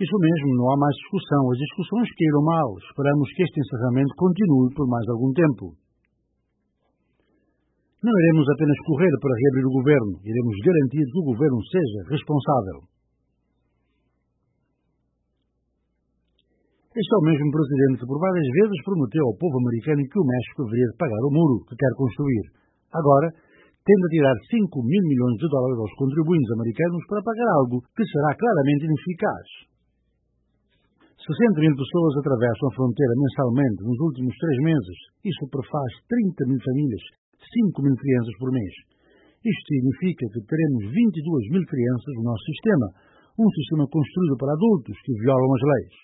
Isso mesmo, não há mais discussão. As discussões caíram mal. Esperamos que este encerramento continue por mais algum tempo. Não iremos apenas correr para reabrir o governo, iremos garantir que o governo seja responsável. Este é o mesmo presidente que por várias vezes prometeu ao povo americano que o México haveria de pagar o muro que quer construir. Agora, tende a tirar 5 mil milhões de dólares aos contribuintes americanos para pagar algo que será claramente ineficaz. 60 mil pessoas atravessam a fronteira mensalmente nos últimos 3 meses. Isso prefaz 30 mil famílias, 5 mil crianças por mês. Isto significa que teremos 22 mil crianças no nosso sistema, um sistema construído para adultos que violam as leis.